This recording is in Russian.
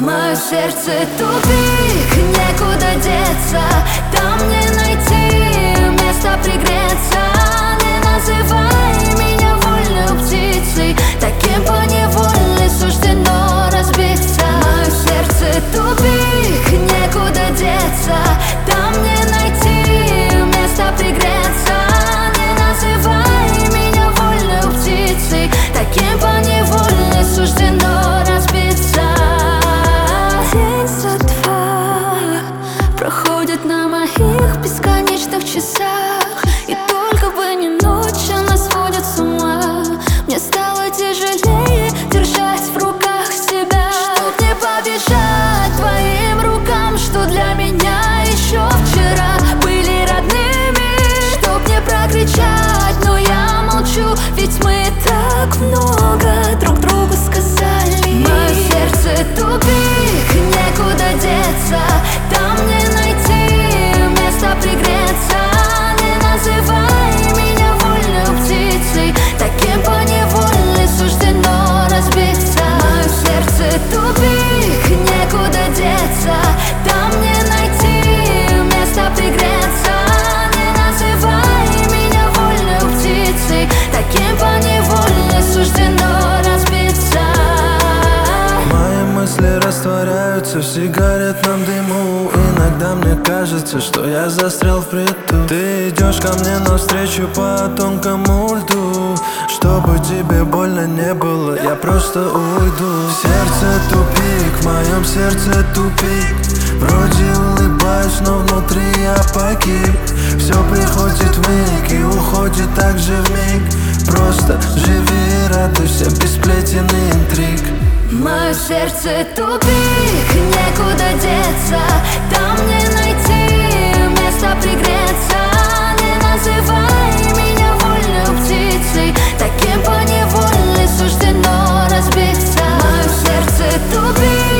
Мое сердце тупик, некуда деться. Там не найти места пригреться. Не называй меня вольной птицей, таким поневоле суждено разбиться. Мое сердце тупик, некуда деться. Там не найти места пригреться. Не называй меня вольной птицей, таким поневоле суждено разбиться. День за два проходит на моих бесконечных часах, и только бы не ночь, она сводит с ума. Мне стало тяжелее держать в руках себя, чтоб не побежать твоим рукам, что для меня еще вчера были родными. Чтоб не прокричать, но я молчу, ведь мы так много друг другу сказали. Мое сердце тупик, некуда деться. Там не найти места пригреться. Не называй меня вольной птицей, таким поневоле суждено разбиться. Мое сердце тупик, некуда деться. Там не найти места пригреться. Не называй меня вольной птицей, таким поневоле суждено разбиться. Мои мысли растворяются в сигаретном дыму. Иногда мне кажется, что я застрял впритул. Ты идешь ко мне навстречу по тонкому льду. Чтобы тебе больно не было, я просто уйду. В сердце тупик, в моем сердце тупик. Вроде улыбаюсь, но внутри я погиб. Все приходит вмиг и уходит так же вмиг. Просто живи и радуйся без сплетен и интриг. Мое сердце тупик, некуда деться. Там не найти места пригреться. Не называй меня вольной птицей, таким поневоле суждено разбиться. Мое сердце тупик.